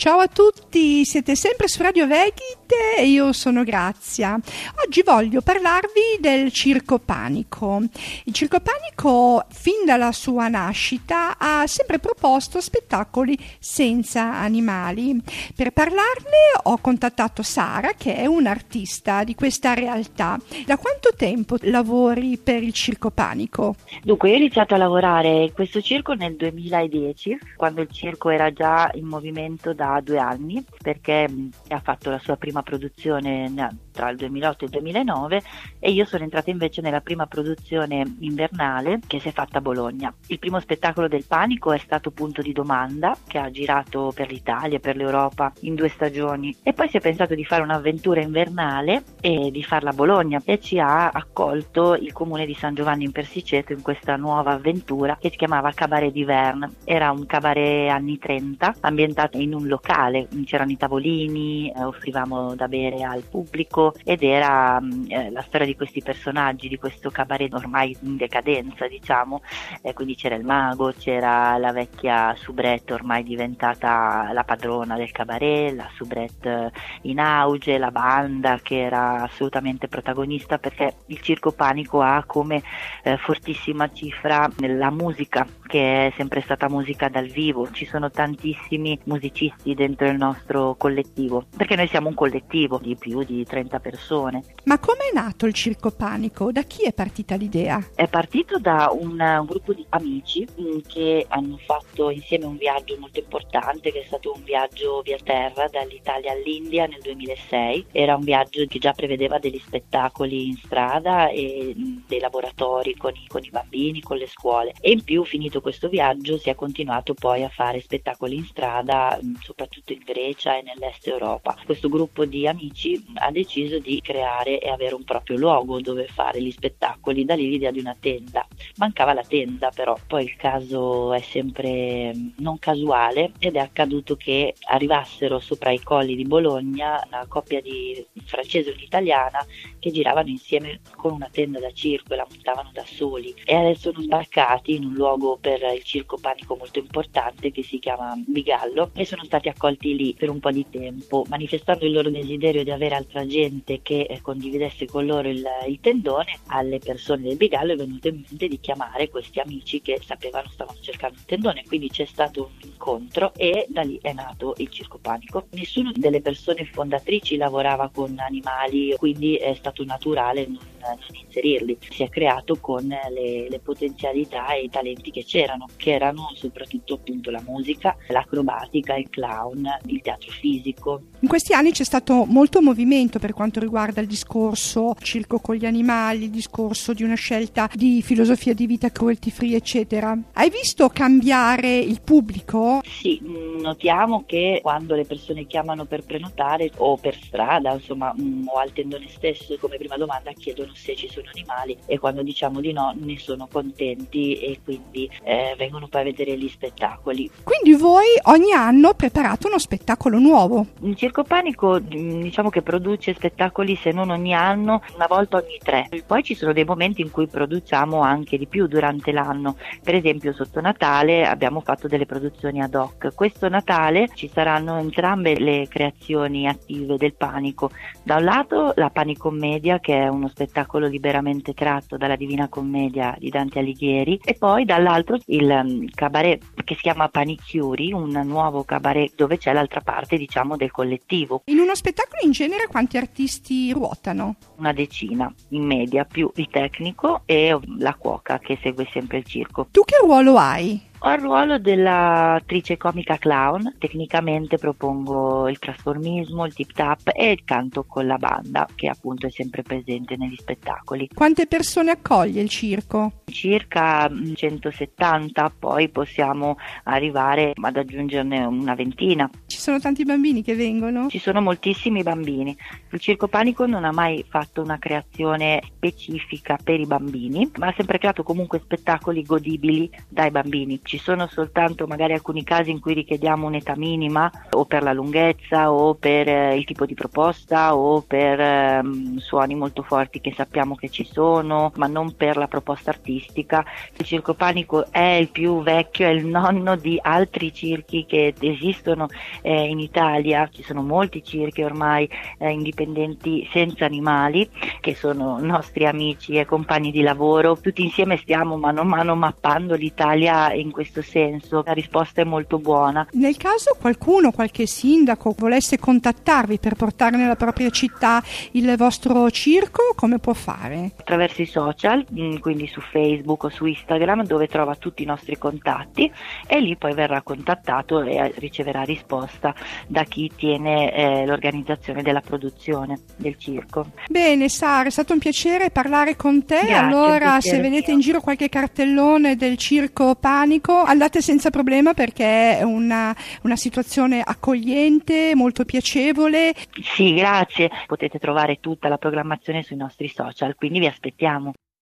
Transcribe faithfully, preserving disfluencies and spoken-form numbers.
Ciao a tutti, siete sempre su Radio Vegite e io sono Grazia. Oggi voglio parlarvi del Circo Panico. Il Circo Panico, fin dalla sua nascita, ha sempre proposto spettacoli senza animali. Per parlarne ho contattato Sara, che è un'artista di questa realtà. Da quanto tempo lavori per il Circo Panico? Dunque, io ho iniziato a lavorare in questo circo nel duemiladieci, quando il circo era già in movimento da due anni, perché ha fatto la sua prima produzione tra il duemilaotto e il duemilanove e io sono entrata invece nella prima produzione invernale che si è fatta a Bologna. Il primo spettacolo del Panico è stato Punto di Domanda, che ha girato per l'Italia e per l'Europa in due stagioni, e poi si è pensato di fare un'avventura invernale e di farla a Bologna, e ci ha accolto il comune di San Giovanni in Persiceto in questa nuova avventura che si chiamava Cabaret d'Hiverne. Era un cabaret anni trenta ambientato in un locale, c'erano i tavolini, eh, offrivamo da bere al pubblico ed era eh, la storia di questi personaggi, di questo cabaret ormai in decadenza, diciamo, eh, quindi c'era il mago, c'era la vecchia soubrette ormai diventata la padrona del cabaret, la soubrette in auge, la banda che era assolutamente protagonista, perché il Circo Panico ha come eh, fortissima cifra la musica, che è sempre stata musica dal vivo. Ci sono tantissimi musicisti dentro il nostro collettivo, perché noi siamo un collettivo di più di trenta persone. Ma come è nato il Circo Panico? Da chi è partita l'idea? È partito da un, un gruppo di amici mh, che hanno fatto insieme un viaggio molto importante, che è stato un viaggio via terra dall'Italia all'India nel duemilasei. Era un viaggio che già prevedeva degli spettacoli in strada e mh, dei laboratori con i, con i bambini, con le scuole, e in più, finito questo viaggio, si è continuato poi a fare spettacoli in strada mh, soprattutto in Grecia e nell'est Europa. Questo gruppo di amici ha deciso di creare e avere un proprio luogo dove fare gli spettacoli. Da lì l'idea di una tenda. Mancava la tenda, però poi il caso è sempre non casuale ed è accaduto che arrivassero sopra i colli di Bologna una coppia di francese e un'italiana che giravano insieme con una tenda da circo e la montavano da soli, e sono sbarcati in un luogo per il Circo Panico molto importante che si chiama Bigallo, e sono stati accolti lì per un po' di tempo, manifestando il loro desiderio di avere altra gente che eh, condividesse con loro il, il tendone. Alle persone del Bigallo è venuto in mente di chiamare questi amici che sapevano stavano cercando un tendone, quindi c'è stato un incontro e da lì è nato il Circo Panico. Nessuna delle persone fondatrici lavorava con animali, quindi è stato naturale non, non inserirli. Si è creato con le, le potenzialità e i talenti che c'erano, che erano soprattutto appunto la musica, l'acrobatica, il clown, il teatro fisico. In questi anni c'è stato molto movimento per quanto riguarda il discorso circo con gli animali, il discorso di una scelta di filosofia di vita cruelty free, eccetera. Hai visto cambiare il pubblico? Sì, notiamo che quando le persone chiamano per prenotare o per strada, insomma, o al tendone stesso, come prima domanda chiedono se ci sono animali, e quando diciamo di no ne sono contenti e quindi eh, vengono poi a vedere gli spettacoli. Quindi voi ogni anno preparate uno spettacolo nuovo? Il Circo Panico diciamo che produce spettacoli, se non ogni anno, una volta ogni tre. Poi ci sono dei momenti in cui produciamo anche di più durante l'anno. Per esempio sotto Natale abbiamo fatto delle produzioni ad hoc. Questo Natale ci saranno entrambe le creazioni attive del Panico. Da un lato la Panicommedia, che è uno spettacolo liberamente tratto dalla Divina Commedia di Dante Alighieri, e poi dall'altro il um, cabaret che si chiama Panichiuri, un nuovo cabaret dove c'è l'altra parte, diciamo, del collettivo. In uno spettacolo in genere quanti artisti ruotano? Una decina in media, più il tecnico e la cuoca che segue sempre il circo. Tu che ruolo hai? Ho il ruolo dell'attrice comica clown. Tecnicamente propongo il trasformismo, il tip tap e il canto con la banda, che appunto è sempre presente negli spettacoli. Quante persone accoglie il circo? Circa centosettanta, poi possiamo arrivare ad aggiungerne una ventina. Ci sono tanti bambini che vengono? Ci sono moltissimi bambini. Il Circo Panico non ha mai fatto una creazione specifica per i bambini, ma ha sempre creato comunque spettacoli godibili dai bambini. Ci ci sono soltanto magari alcuni casi in cui richiediamo un'età minima, o per la lunghezza o per eh, il tipo di proposta o per eh, suoni molto forti che sappiamo che ci sono, ma non per la proposta artistica. Il Circo Panico è il più vecchio, è il nonno di altri circhi che esistono eh, in Italia. Ci sono molti circhi ormai eh, indipendenti senza animali, che sono nostri amici e compagni di lavoro. Tutti insieme stiamo mano a mano mappando l'Italia in questo senso. La risposta è molto buona. Nel caso qualcuno, qualche sindaco volesse contattarvi per portare nella propria città il vostro circo, come può fare? Attraverso i social, quindi su Facebook o su Instagram, dove trova tutti i nostri contatti, e lì poi verrà contattato e riceverà risposta da chi tiene eh, l'organizzazione della produzione del circo. Bene Sara, è stato un piacere parlare con te. Grazie, allora se vedete mio. in giro qualche cartellone del Circo Panico, andate senza problema, perché è una, una situazione accogliente, molto piacevole. Sì, grazie. Potete trovare tutta la programmazione sui nostri social, quindi vi aspettiamo.